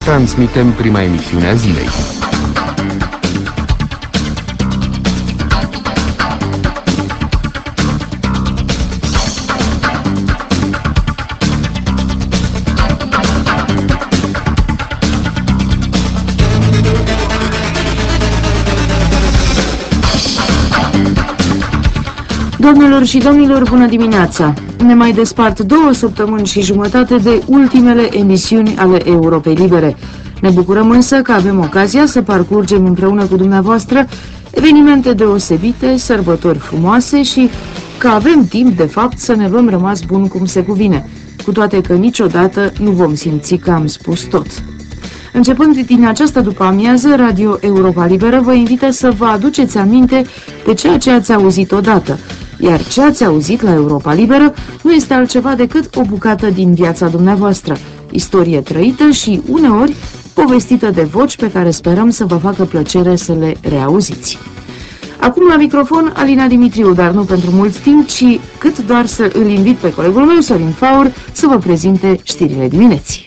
Transmitem prima emisiune a zilei. Doamnelor și domnilor, bună dimineața! Ne mai despart 2 săptămâni și jumătate de ultimele emisiuni ale Europei Libere. Ne bucurăm însă că avem ocazia să parcurgem împreună cu dumneavoastră evenimente deosebite, sărbători frumoase și că avem timp, de fapt, să ne luăm rămas bun cum se cuvine, cu toate că niciodată nu vom simți că am spus tot. Începând din această după-amiază, Radio Europa Liberă vă invită să vă aduceți aminte de ceea ce ați auzit odată, iar ce ați auzit la Europa Liberă nu este altceva decât o bucată din viața dumneavoastră, istorie trăită și, uneori, povestită de voci pe care sperăm să vă facă plăcere să le reauziți. Acum la microfon Alina Dimitriu, dar nu pentru mult timp, ci cât doar să îl invit pe colegul meu, Sorin Faur, să vă prezinte știrile dimineții.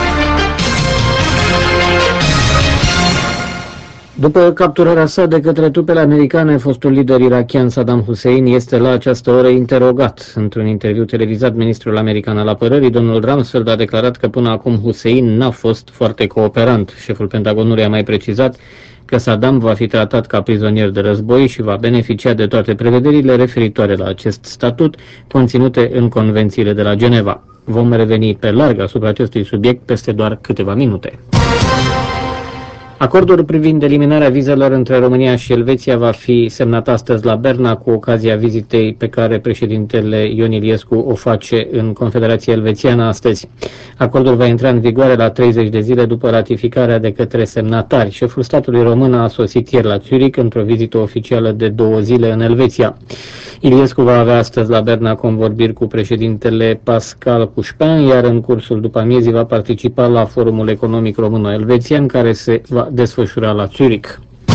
După capturarea sa de către trupele americane, fostul lider irakian Saddam Hussein este la această oră interogat. Într-un interviu televizat, ministrul american al apărării, domnul Rumsfeld, a declarat că până acum Hussein n-a fost foarte cooperant. Șeful Pentagonului a mai precizat că Saddam va fi tratat ca prizonier de război și va beneficia de toate prevederile referitoare la acest statut conținute în convențiile de la Geneva. Vom reveni pe larg asupra acestui subiect peste doar câteva minute. Acordul privind eliminarea vizelor între România și Elveția va fi semnat astăzi la Berna cu ocazia vizitei pe care președintele Ion Iliescu o face în Confederația Elvețiană astăzi. Acordul va intra în vigoare la 30 de zile după ratificarea de către semnatari. Șeful statului român a sosit ieri la Zurich într-o vizită oficială de 2 zile în Elveția. Iliescu va avea astăzi la Berna convorbiri cu președintele Pascal Couchepin, iar în cursul după amiezii va participa la Forumul Economic Româno-Elvețian, care se va desfășura la Zurich.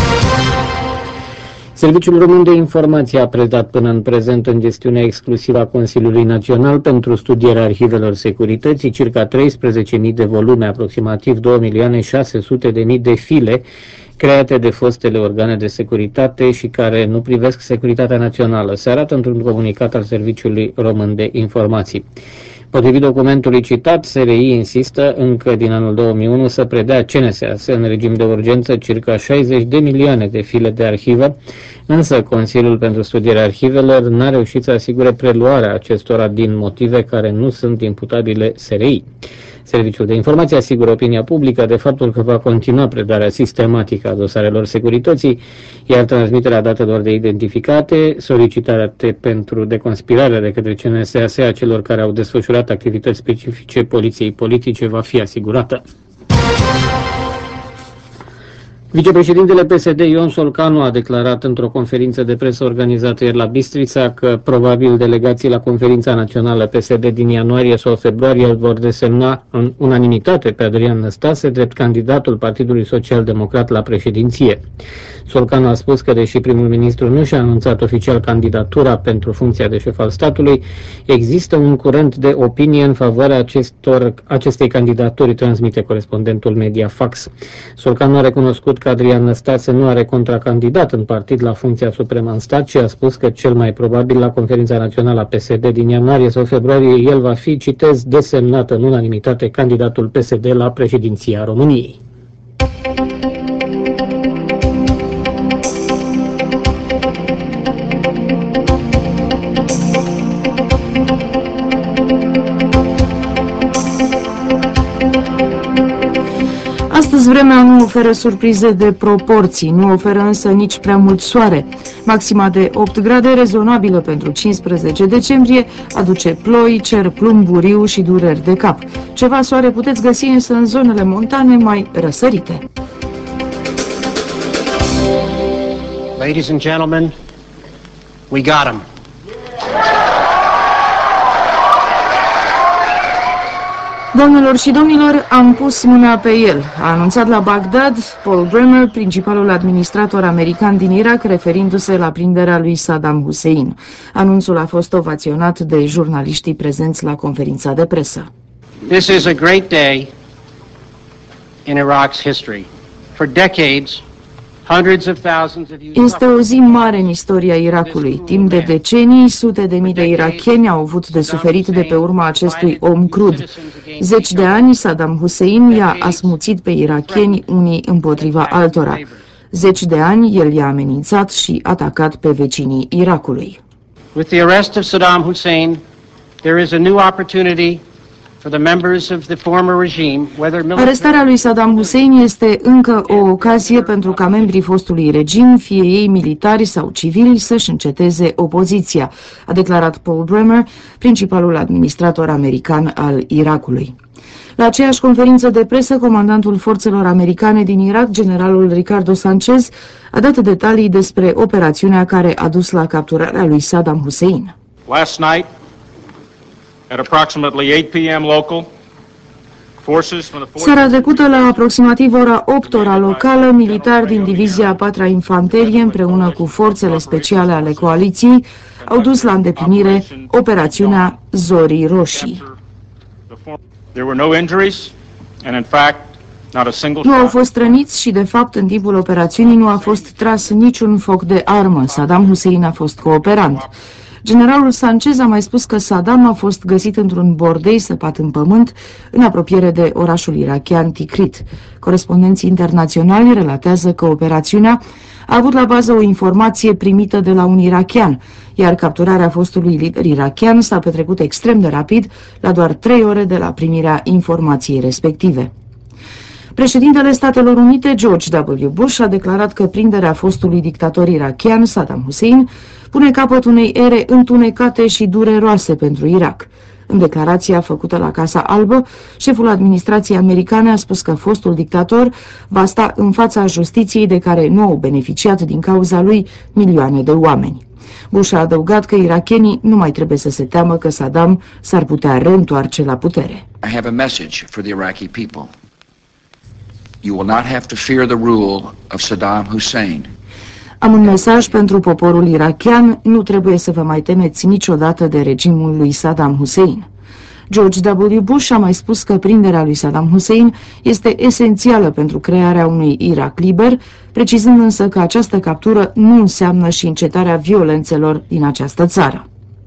Serviciul Român de Informație a predat până în prezent în gestiunea exclusivă a Consiliului Național pentru studierea arhivelor securității circa 13.000 de volume, aproximativ 2.600.000 de file, create de fostele organe de securitate și care nu privesc securitatea națională, se arată într-un comunicat al Serviciului Român de Informații. Potrivit documentului citat, SRI insistă încă din anul 2001 să predea CNSAS în regim de urgență circa 60 de milioane de file de arhivă, însă Consiliul pentru Studierea Arhivelor n-a reușit să asigure preluarea acestora din motive care nu sunt imputabile SRI. Serviciul de Informație asigură opinia publică de faptul că va continua predarea sistematică a dosarelor securității, iar transmiterea datelor de identificate, solicitarea pentru deconspirarea de către CNSAS a celor care au desfășurat activități specifice poliției politice va fi asigurată. Vicepreședintele PSD Ion Solcanu a declarat într-o conferință de presă organizată ieri la Bistrița că probabil delegații la conferința națională PSD din ianuarie sau februarie îl vor desemna în unanimitate pe Adrian Năstase drept candidatul Partidului Social Democrat la președinție. Solcanu a spus că deși primul ministru nu și-a anunțat oficial candidatura pentru funcția de șef al statului, există un curent de opinie în favoarea acestei candidaturi, transmite corespondentul Mediafax. Solcanu a recunoscut că Adrian Năstase nu are contracandidat în partid la funcția supremă în stat și a spus că cel mai probabil la conferința națională a PSD din ianuarie sau februarie el va fi, citez, desemnat în unanimitate candidatul PSD la președinția României. Astăzi vremea nu oferă surprize de proporții, nu oferă însă nici prea mult soare. Maxima de 8 grade, rezonabilă pentru 15 decembrie, aduce ploi, cer plumburiu și dureri de cap. Ceva soare puteți găsi însă în zonele montane mai răsărite. Ladies and gentlemen, we got him. Doamnelor și domnilor, am pus mâna pe el, a anunțat la Bagdad Paul Bremer, principalul administrator american din Irak, referindu-se la prinderea lui Saddam Hussein. Anunțul a fost ovaționat de jurnaliștii prezenți la conferința de presă. This is a great day in Iraq's history. For decades, hundreds of thousands of you Este o zi mare în istoria Irakului. Timp de decenii, sute de mii de irakieni au avut de suferit de pe urma acestui om crud. Zeci de ani, Saddam Hussein i-a asmuțit pe irakieni unii împotriva altora. Zeci de ani, el i-a amenințat și atacat pe vecinii Irakului. With the arrest of Saddam Hussein, there is a new opportunity for the members of the former regime, whether military... Arestarea lui Saddam Hussein este încă o ocazie pentru ca membrii fostului regim, fie ei militari sau civili, să-și înceteze opoziția, a declarat Paul Bremer, principalul administrator american al Irakului. La aceeași conferință de presă, comandantul forțelor americane din Irak, generalul Ricardo Sanchez, a dat detalii despre operațiunea care a dus la capturarea lui Saddam Hussein. Last night, at approximately 8 p.m. local, forces from the Seara trecută, la aproximativ ora 8 ora locală, militari din Divizia 4-a Infanterie, împreună cu forțele speciale ale coaliției, au dus la îndeplinire operațiunea Zorii Roșii. There were no injuries, and in fact, not a single Nu au shot. fost răniți și, de fapt, în timpul operațiunii nu a fost tras niciun foc de armă. Saddam Hussein a fost cooperant. Generalul Sanchez a mai spus că Saddam a fost găsit într-un bordei săpat în pământ, în apropiere de orașul irakian Tikrit. Corespondenții internaționali relatează că operațiunea a avut la bază o informație primită de la un irakian, iar capturarea fostului lider irakian s-a petrecut extrem de rapid, la doar 3 ore de la primirea informației respective. Președintele Statelor Unite, George W. Bush, a declarat că prinderea fostului dictator irakian, Saddam Hussein, pune capăt unei ere întunecate și dureroase pentru Irak. În declarația făcută la Casa Albă, șeful administrației americane a spus că fostul dictator va sta în fața justiției de care nu au beneficiat din cauza lui milioane de oameni. Bush a adăugat că irakienii nu mai trebuie să se teamă că Saddam s-ar putea reîntoarce la putere. I have a message for the Iraqi people. You will not have to fear the rule of Saddam Hussein. Am un mesaj pentru poporul irakian: nu trebuie să vă mai temeți niciodată de regimul lui Saddam Hussein. George W. Bush a mai spus că prinderea lui Saddam Hussein este esențială pentru crearea unui Irak liber, precizând însă că această captură nu înseamnă și încetarea violențelor din această țară.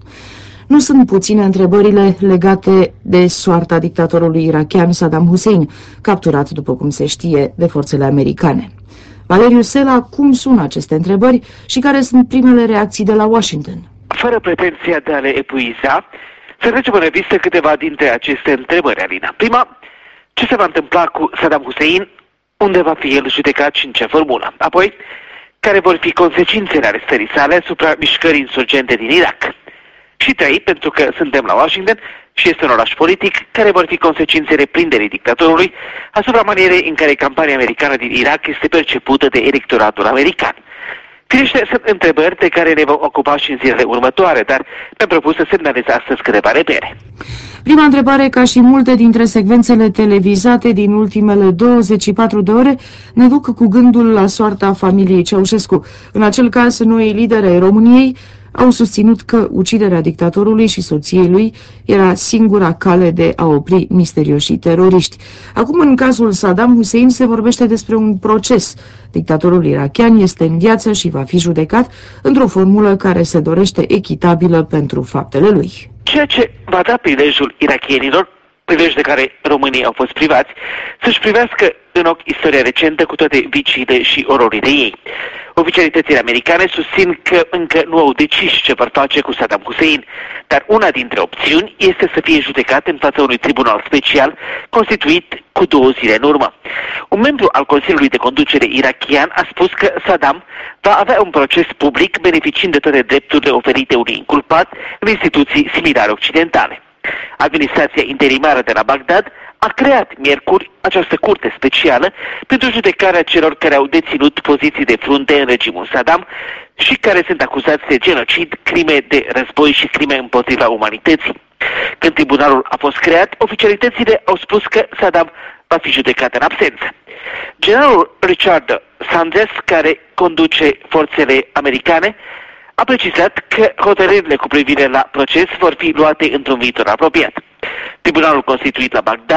Nu sunt puține întrebările legate de soarta dictatorului irakian Saddam Hussein, capturat, după cum se știe, de forțele americane. Valeriu Sela, cum sună aceste întrebări și care sunt primele reacții de la Washington? Fără pretenția de a le epuiza, să trecem în revistă câteva dintre aceste întrebări, Alina. Prima, ce se va întâmpla cu Saddam Hussein, unde va fi el judecat și în ce formulă? Apoi, care vor fi consecințele arestării sale asupra mișcării insurgente din Irak? Și 3, pentru că suntem la Washington și este un oraș politic, care vor fi consecințele prinderii dictatorului asupra manierei în care campania americană din Irak este percepută de electoratul american. Firește, sunt întrebări de care ne vom ocupa și în zilele următoare, dar mi-am propus să semnalez astăzi câteva repere. Prima întrebare, ca și multe dintre secvențele televizate din ultimele 24 de ore, ne duc cu gândul la soarta familiei Ceaușescu. În acel caz, noi lideri ai României au susținut că uciderea dictatorului și soției lui era singura cale de a opri misterioșii teroriști. Acum, în cazul Saddam Hussein, se vorbește despre un proces. Dictatorul irakian este în viață și va fi judecat într-o formulă care se dorește echitabilă pentru faptele lui. Ceea ce va da prilejul irakienilor, prilej de care românii au fost privați, să-și privească în ochi istoria recentă cu toate viciile și ororile ei. Oficialitățile americane susțin că încă nu au decis ce vor face cu Saddam Hussein, dar una dintre opțiuni este să fie judecat în fața unui tribunal special constituit cu 2 zile în urmă. Un membru al Consiliului de Conducere irakian a spus că Saddam va avea un proces public beneficiind de toate drepturile oferite unui inculpat în instituții similare occidentale. Administrația interimară de la Bagdad a creat miercuri această curte specială pentru judecarea celor care au deținut poziții de frunte în regimul Saddam și care sunt acuzați de genocid, crime de război și crime împotriva umanității. Când tribunalul a fost creat, oficialitățile au spus că Saddam va fi judecat în absență. Generalul Richard Sanders, care conduce forțele americane, a precizat că hotărârile cu privire la proces vor fi luate într-un viitor apropiat. Tribunalul constituit la Bagdad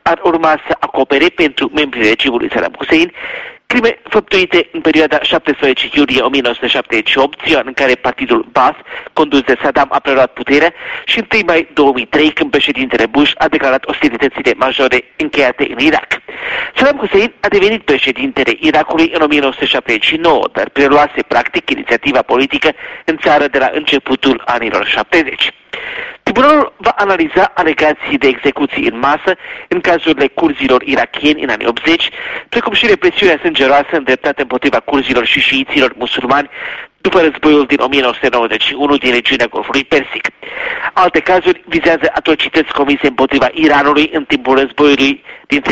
ar urma să acopere pentru membrii regimului Saddam Hussein crime făptuite în perioada 17 iulie 1978, ziua în care partidul Baath, condus de Saddam, a preluat puterea, și 1 mai 2003, când președintele Bush a declarat ostilitățile majore încheiate în Irak. Saddam Hussein a devenit președintele Irakului în 1979, dar preluase practic inițiativa politică în țară de la începutul anilor 70. Tribunalul va analiza alegații de execuții în masă în cazurile curzilor irakieni în anii 80, precum și represiunea sângeroasă îndreptată împotriva curzilor și șiiților musulmani după războiul din 1991 din regiunea Golfului Persic. Alte cazuri vizează atrocități comise împotriva Iranului în timpul războiului dintre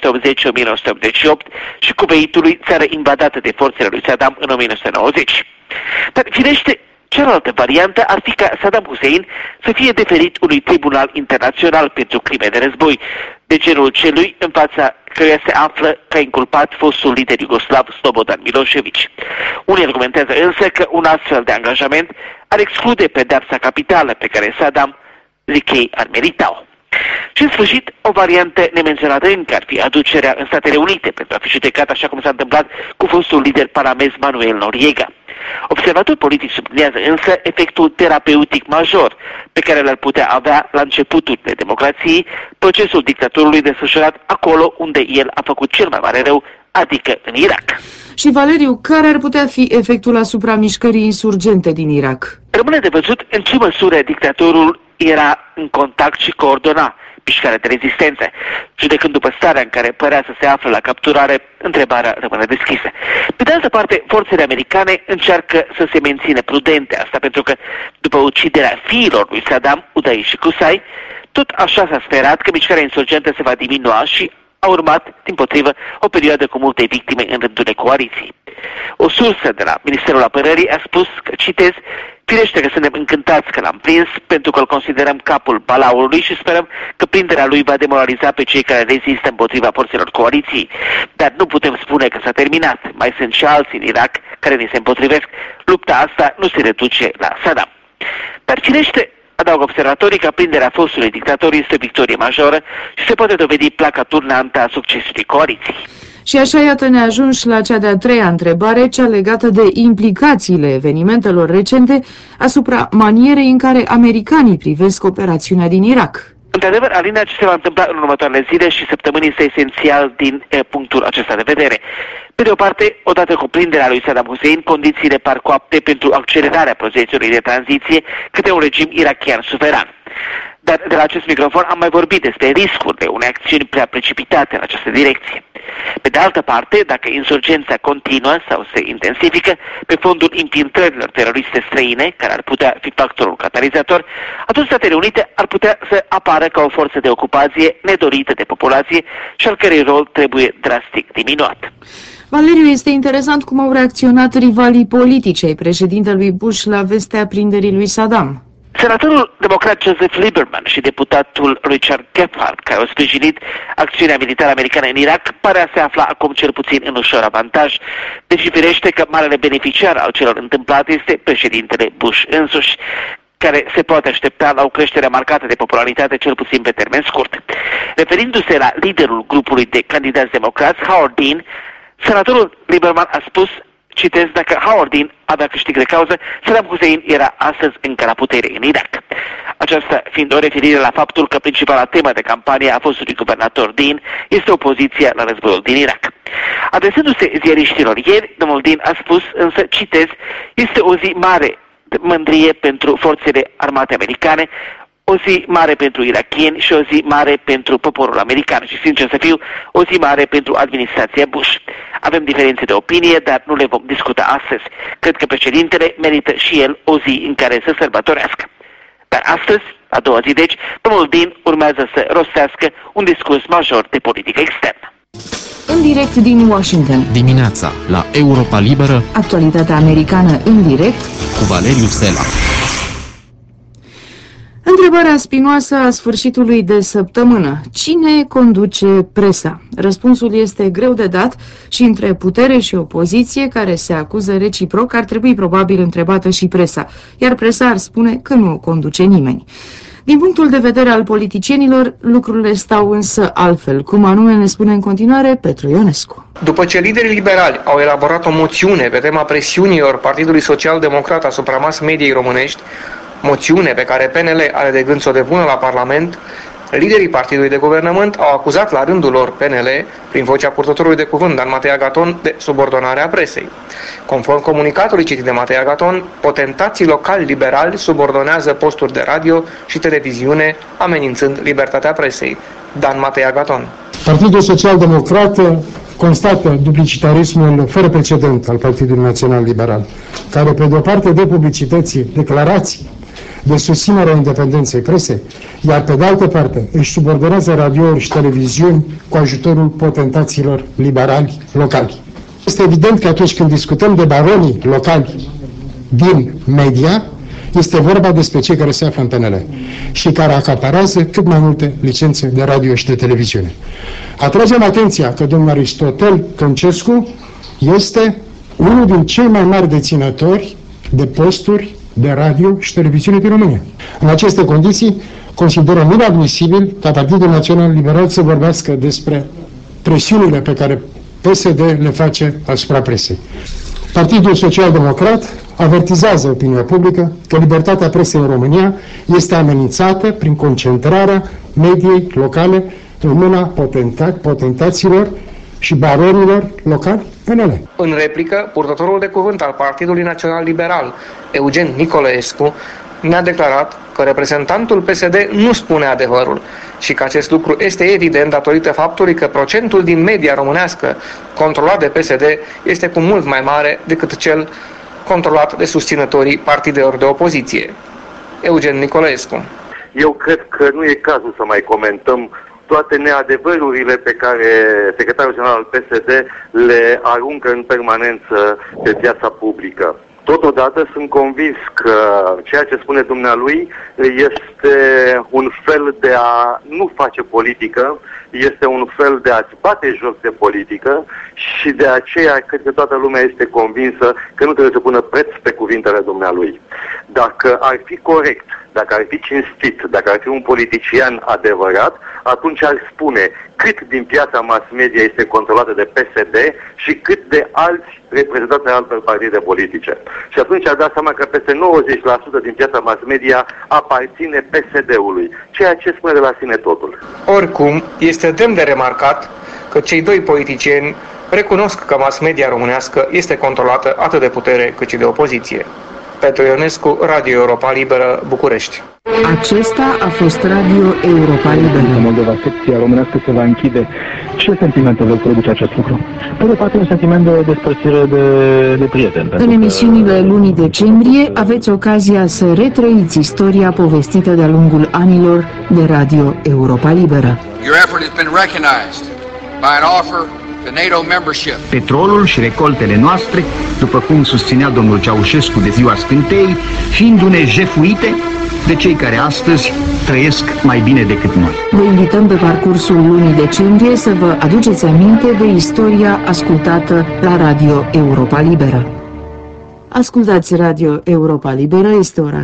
1980-1988 și Kuwaitului, țară invadată de forțele lui Saddam în 1990. Dar firește, cealaltă variantă ar fi ca Saddam Hussein să fie deferit unui tribunal internațional pentru crime de război, de genul celui în fața căruia se află ca inculpat fostul lider iugoslav Slobodan Milošević. Unii argumentează însă că un astfel de angajament ar exclude pedeapsa capitală pe care Saddam zic ei ar merita-o. Și în sfârșit, o variantă nemenționată încă ar fi aducerea în Statele Unite pentru a fi judecat, așa cum s-a întâmplat cu fostul lider panamez Manuel Noriega. Observatori politici subliniază însă efectul terapeutic major pe care l-ar putea avea la începutul democrației procesul dictatorului desfășurat acolo unde el a făcut cel mai mare rău, adică în Irak. Și Valeriu, care ar putea fi efectul asupra mișcării insurgente din Irak? Rămâne de văzut în ce măsură dictatorul era în contact și coordona mișcarea de rezistență. Judecând după starea în care părea să se află la capturare, întrebarea rămâne deschisă. Pe de altă parte, forțele americane încearcă să se mențină prudente, asta pentru că după uciderea fiilor lui Saddam, Uday și Qusay, tot așa s-a sperat că mișcarea insurgentă se va diminua și a urmat, dimpotrivă, o perioadă cu multe victime în rândurile coaliției. O sursă de la Ministerul Apărării a spus că, citez, firește că suntem încântați că l-am prins pentru că îl considerăm capul balaurului și sperăm că prinderea lui va demoraliza pe cei care rezistă împotriva forțelor coaliției. Dar nu putem spune că s-a terminat. Mai sunt și alții în Irak care ni se împotrivesc. Lupta asta nu se reduce la Saddam. Dar firește, adaugă observatorii, că prinderea fostului dictator este o victorie majoră și se poate dovedi placa turnantă a succesului coaliției. Și așa, iată, ne ajungi la cea de-a treia întrebare, cea legată de implicațiile evenimentelor recente asupra manierei în care americanii privesc operațiunea din Irak. Într-adevăr, Alina, ce se va întâmpla în următoarele zile și săptămâni este esențial din punctul acesta de vedere. Pe de o parte, odată cu prinderea lui Saddam Hussein, condițiile par coapte pentru accelerarea procesului de tranziție către un regim irakian suveran. Dar de la acest microfon am mai vorbit despre riscurile unei acțiuni prea precipitate în această direcție. Pe de altă parte, dacă insurgența continuă sau se intensifică pe fondul infiltrărilor teroriste străine, care ar putea fi factorul catalizator, atunci Statele Unite ar putea să apară ca o forță de ocupație nedorită de populație și al cărei rol trebuie drastic diminuat. Valeriu, este interesant cum au reacționat rivalii politici ai președintelui Bush la vestea prinderii lui Saddam. Senatorul democrat Joseph Lieberman și deputatul Richard Gephardt, care au sprijinit acțiunea militară americană în Irak, pare a se afla acum cel puțin în ușor avantaj, deși firește că marele beneficiar al celor întâmplate este președintele Bush însuși, care se poate aștepta la o creștere marcată de popularitate, cel puțin pe termen scurt. Referindu-se la liderul grupului de candidați democrați, Howard Dean, senatorul Lieberman a spus, citez, dacă Howard Dean avea câștig de cauză, Saddam Hussein era astăzi încă la putere în Irak. Aceasta fiind o referire la faptul că principala temă de campanie a fostului guvernator Dean este opoziția la războiul din Irak. Adresându-se ziariștilor ieri, domnul Dean a spus, însă, citez, este o zi mare de mândrie pentru forțele armate americane, o zi mare pentru irakieni și o zi mare pentru poporul american și, sincer să fiu, o zi mare pentru administrația Bush. Avem diferențe de opinie, dar nu le vom discuta astăzi. Cred că președintele merită și el o zi în care să sărbătorească. Dar astăzi, a doua zi deci, domnul Dean urmează să rostească un discurs major de politică externă. În direct din Washington. Dimineața, la Europa Liberă, Actualitatea americană în direct cu Valeriu Sela. Întrebarea spinoasă a sfârșitului de săptămână. Cine conduce presa? Răspunsul este greu de dat și între putere și opoziție, care se acuză reciproc, ar trebui probabil întrebată și presa, iar presa ar spune că nu o conduce nimeni. Din punctul de vedere al politicienilor, lucrurile stau însă altfel, cum anume ne spune în continuare Petru Ionescu. După ce liderii liberali au elaborat o moțiune pe tema presiunilor Partidului Social-Democrat asupra mass mediei românești, moțiune pe care PNL are de gând să o depună la Parlament, liderii partidului de guvernământ au acuzat la rândul lor PNL, prin vocea purtătorului de cuvânt Dan Matei Agaton, de subordonarea presei. Conform comunicatului citit de Matei Agaton, potentații locali liberali subordonează posturi de radio și televiziune, amenințând libertatea presei. Dan Matei Agaton. Partidul Social-Democrat constată duplicitarismul fără precedent al Partidului Național Liberal, care pe de-o parte dă publicității declarații de susținerea independenței presei, iar pe de altă parte își subordonează radiouri și televiziuni cu ajutorul potentaților liberali locali. Este evident că atunci când discutăm de baronii locali din media, este vorba despre cei care se află în PNL și care acaparează cât mai multe licențe de radio și de televiziune. Atragem atenția că domnul Aristotel Căncescu este unul din cei mai mari deținători de posturi de radio și televiziune din România. În aceste condiții, considerăm inadmisibil ca Partidul Național Liberal să vorbească despre presiunile pe care PSD le face asupra presei. Partidul Social-Democrat avertizează opinia publică că libertatea presei în România este amenințată prin concentrarea mediei locale în mâna potentaților și baronilor locali PNL. În replică, purtătorul de cuvânt al Partidului Național Liberal, Eugen Nicolaescu, ne-a declarat că reprezentantul PSD nu spune adevărul și că acest lucru este evident datorită faptului că procentul din media românească controlat de PSD este cu mult mai mare decât cel controlat de susținătorii partidelor de opoziție. Eugen Nicolaescu. Eu cred că nu e cazul să mai comentăm toate neadevărurile pe care secretarul general al PSD le aruncă în permanență pe piața publică. Totodată sunt convins că ceea ce spune dumnealui este un fel de a nu face politică, este un fel de a-ți bate joc de politică și de aceea cred că toată lumea este convinsă că nu trebuie să pună preț pe cuvintele dumnealui. Dacă ar fi corect, dacă ar fi cinstit, dacă ar fi un politician adevărat, atunci ar spune cât din piața mass media este controlată de PSD și cât de alți reprezentanți ai altor partide politice. Și atunci ar da seama că peste 90% din piața mass media aparține PSD-ului, ceea ce spune de la sine totul. Oricum, este demn de remarcat că cei doi politicieni recunosc că mass media românească este controlată atât de putere cât și de opoziție. Petru Ionescu, Radio Europa Liberă, București. Acesta a fost Radio Europa Liberă. În Moldova, secția românească se va închide. Ce sentimente vă produce acest lucru? Pe de parte, un sentiment de despărțire de prieteni. În emisiunile lunii decembrie aveți ocazia să retrăiți istoria povestită de-a lungul anilor de Radio Europa Liberă. Your effort has been recognized by an offer to NATO membership. Petrolul și recoltele noastre, după cum susținea domnul Ceaușescu de ziua scântei, fiindu-ne jefuite de cei care astăzi trăiesc mai bine decât noi. Vă invităm pe parcursul lunii decembrie să vă aduceți aminte de istoria ascultată la Radio Europa Liberă. Ascultați Radio Europa Liberă, este ora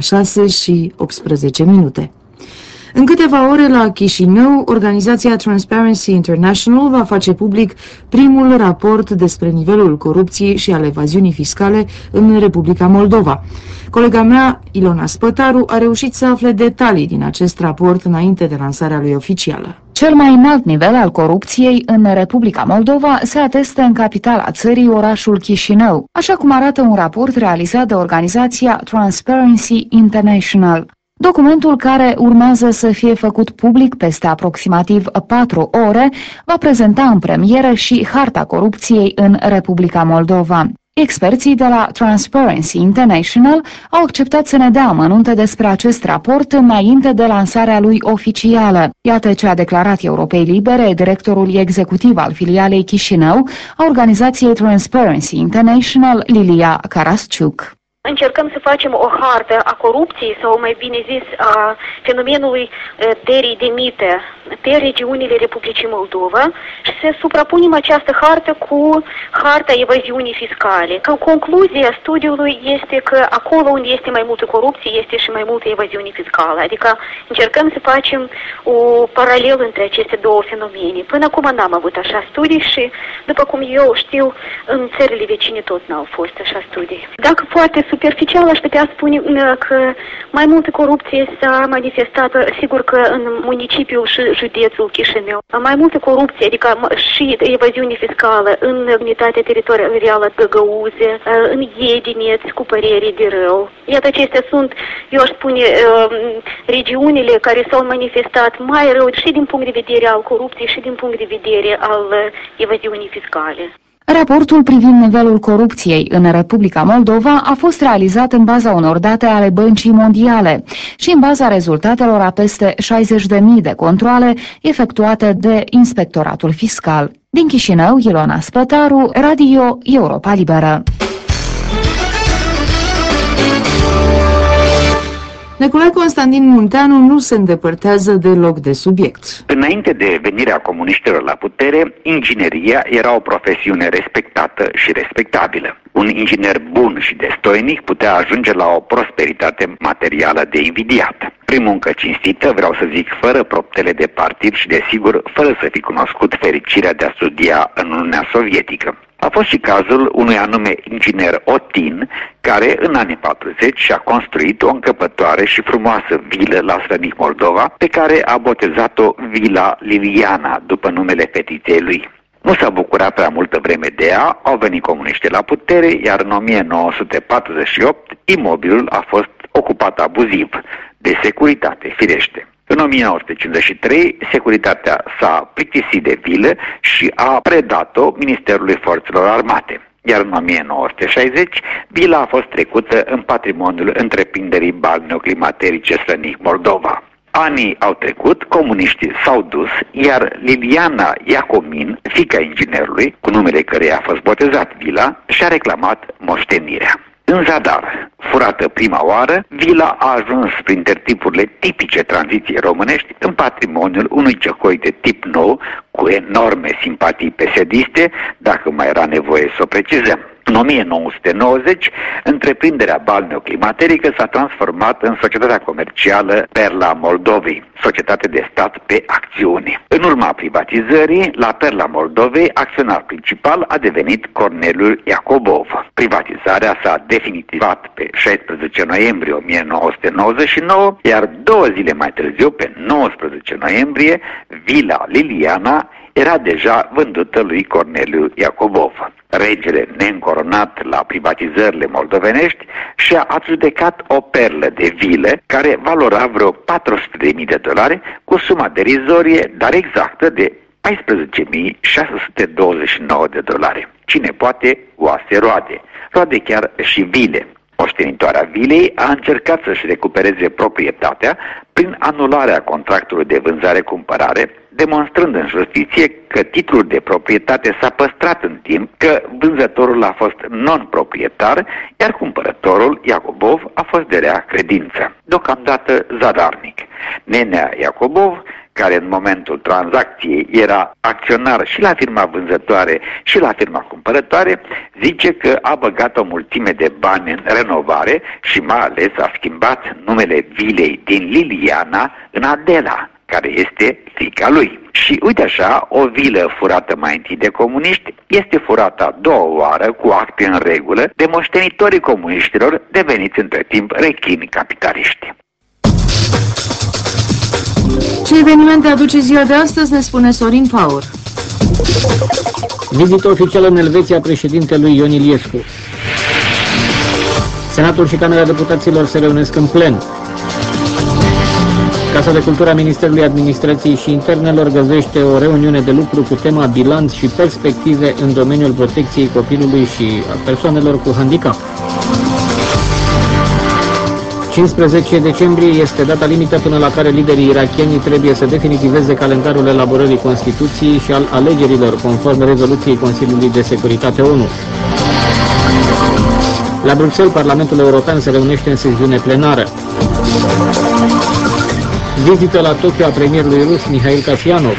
6:18. În câteva ore la Chișinău, organizația Transparency International va face public primul raport despre nivelul corupției și al evaziunii fiscale în Republica Moldova. Colega mea, Ilona Spătaru, a reușit să afle detalii din acest raport înainte de lansarea lui oficială. Cel mai înalt nivel al corupției în Republica Moldova se atestă în capitala țării, orașul Chișinău, așa cum arată un raport realizat de organizația Transparency International. Documentul, care urmează să fie făcut public peste aproximativ 4 ore, va prezenta în premieră și harta corupției în Republica Moldova. Experții de la Transparency International au acceptat să ne dea amănunte despre acest raport înainte de lansarea lui oficială. Iată ce a declarat Europei Libere directorul executiv al filialei Chișinău a organizației Transparency International, Lilia Karasciuc. Încercăm să facem o hartă a corupției, sau mai bine zis a fenomenului terii de mite pe regiunile Republicii Moldova și să suprapunem această hartă cu harta evaziunii fiscale. Ca concluzie a studiului este că acolo unde este mai multă corupție este și mai multă evaziune fiscală. Adică încercăm să facem o paralel între aceste două fenomene. Până acum n-am avut așa studii și, după cum eu știu, în țările vecine tot n-au fost așa studii. Dacă foarte superficial aș putea spune că mai multă corupție s-a manifestat, sigur că în municipiul și județul Chișinău. Mai multă corupție, adică și evaziune fiscală în unitatea teritorială Găgăuze, în Iedineț cu părere de rău. Iată, acestea sunt, eu aș spune, regiunile care s-au manifestat mai rău și din punct de vedere al corupției și din punct de vedere al evaziunii fiscale. Raportul privind nivelul corupției în Republica Moldova a fost realizat în baza unor date ale Băncii Mondiale și în baza rezultatelor a peste 60.000 de controale efectuate de Inspectoratul Fiscal. Din Chișinău, Ilona Spătaru, Radio Europa Liberă. Nicolae Constantin Munteanu nu se îndepărtează deloc de subiect. Înainte de venirea comuniștilor la putere, ingineria era o profesiune respectată și respectabilă. Un inginer bun și destoinic putea ajunge la o prosperitate materială de invidiat. Prin muncă cinstită, vreau să zic, fără proptele de partid și, desigur, fără să fi cunoscut fericirea de a studia în Uniunea Sovietică. A fost și cazul unui anume inginer Otin, care în anii 40 și-a construit o încăpătoare și frumoasă vilă la Slănic, Moldova, pe care a botezat-o Vila Liliana, după numele fetiței lui. Nu s-a bucurat prea multă vreme de ea, au venit comuniștii la putere, iar în 1948 imobilul a fost ocupat abuziv, de securitate, firește. În 1953, securitatea s-a plictisit de vilă și a predat-o Ministerului Forțelor Armate. Iar în 1960, vila a fost trecută în patrimoniul întreprinderii balneoclimaterice Slănic, Moldova. Anii au trecut, comuniștii s-au dus, iar Liliana Iacomin, fiica inginerului, cu numele căreia a fost botezat vila, și-a reclamat moștenirea. În zadar, furată prima oară, vila a ajuns printre tipurile tipice tranziției românești în patrimoniul unui ciocoi de tip nou, cu enorme simpatii pesediste, dacă mai era nevoie să o precizăm. În 1990, întreprinderea balneoclimaterică s-a transformat în societatea comercială Perla Moldovei, societate de stat pe acțiune. În urma privatizării, la Perla Moldovei, acționar principal a devenit Corneliu Iacobov. Privatizarea s-a definitivat pe 16 noiembrie 1999, iar 2 zile mai târziu, pe 19 noiembrie, Vila Liliana era deja vândută lui Corneliu Iacobov. Regele neîncoronat la privatizările moldovenești și-a adjudecat o perlă de vilă care valora vreo $400.000 cu suma derizorie, dar exactă, de $14.629. Cine poate, oase roade. Roade chiar și vile. Moștenitoarea vilei a încercat să-și recupereze proprietatea prin anularea contractului de vânzare-cumpărare, demonstrând în justiție că titlul de proprietate s-a păstrat în timp, că vânzătorul a fost non-proprietar, iar cumpărătorul, Iacobov, a fost de rea credință. Deocamdată zadarnic. Nenea Iacobov, care în momentul tranzacției era acționar și la firma vânzătoare și la firma cumpărătoare, zice că a băgat o mulțime de bani în renovare și mai ales a schimbat numele vilei din Liliana în Adela, care este fiica lui. Și uite așa, o vilă furată mai întâi de comuniști este furată a doua oară cu acte în regulă de moștenitorii comuniștilor deveniți între timp rechini capitaliști. Ce evenimente aduce ziua de astăzi, ne spune Sorin Paur. Vizită oficială în Elveția președintelui Ion Iliescu. Senatul și Camera Deputaților se reunesc în plen. Casa de Cultură a Ministerului Administrației și Internelor găzduiește o reuniune de lucru cu tema bilanț și perspective în domeniul protecției copilului și a persoanelor cu handicap. 15 decembrie este data limită până la care liderii irakieni trebuie să definitiveze calendarul elaborării Constituției și al alegerilor, conform rezoluției Consiliului de Securitate ONU. La Bruxelles, Parlamentul European se reunește în sesiune plenară. Vizită la Tokyo a premierului rus Mihail Kasyanov.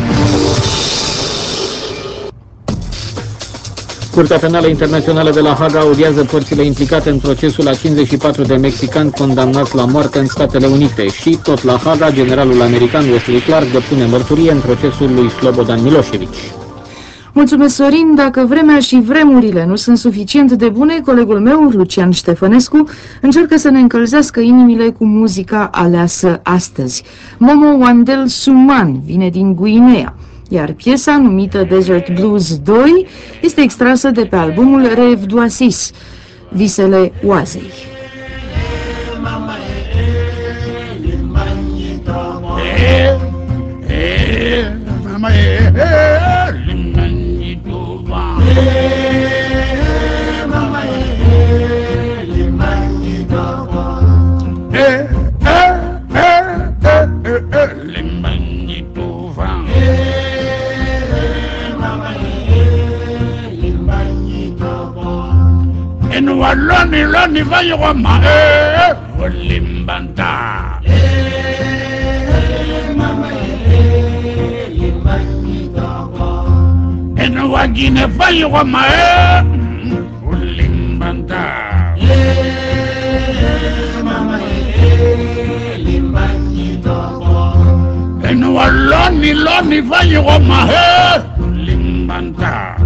Curtea Penală Internațională de la Haga audiază părțile implicate în procesul la 54 de mexicani condamnați la moarte în Statele Unite și, tot la Haga, generalul american Wesley Clark depune mărturie în procesul lui Slobodan Milosevic. Mulțumesc, Sorin. Dacă vremea și vremurile nu sunt suficient de bune, colegul meu, Lucian Ștefănescu, încearcă să ne încălzească inimile cu muzica aleasă astăzi. Momo Wandel Suman vine din Guinea, iar piesa, numită Desert Blues 2, este extrasă de pe albumul Rêve d'Oasis, Visele Oazei. Loni vai roma limbanta en wagine vai roma limbanta en loni vai roma limbanta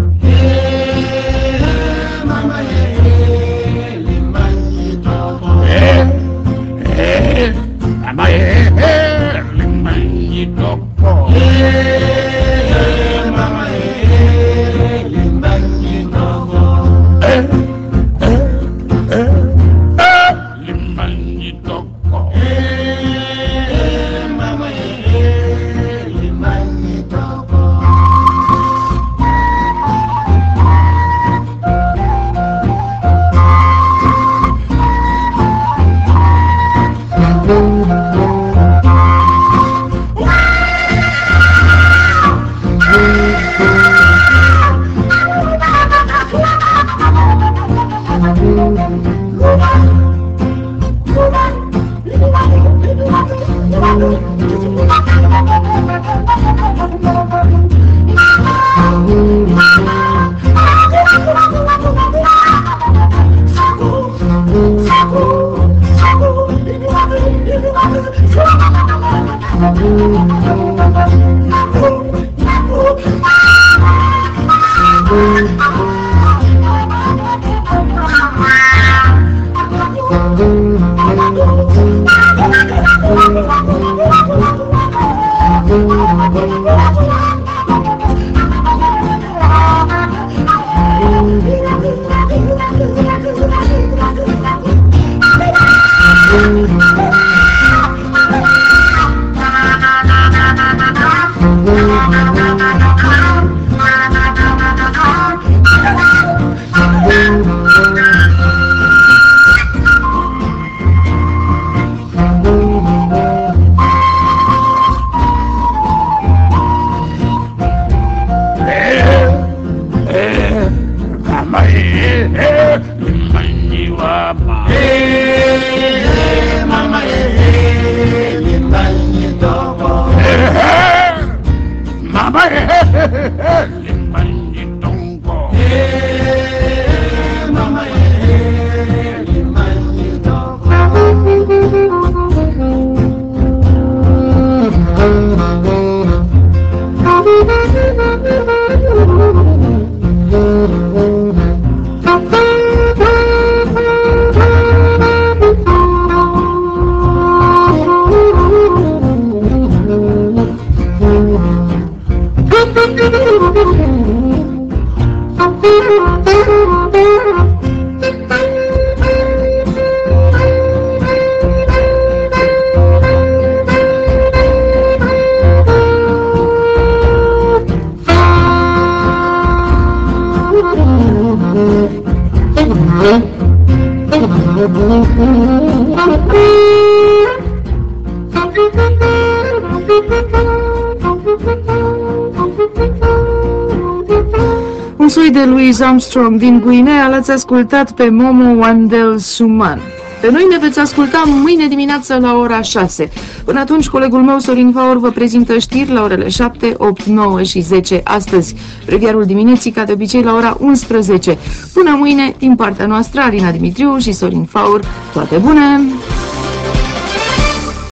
soi de Louis Armstrong din Guinea l-ați ascultat pe Momo Wandel Suman. Pe noi ne veți asculta mâine dimineață la ora 6. Până atunci, colegul meu Sorin Faur vă prezintă știri la orele 7, 8, 9 și 10 astăzi. Breviarul dimineții, ca de obicei, la ora 11. Până mâine, din partea noastră, Alina Dimitriu și Sorin Faur, toate bune!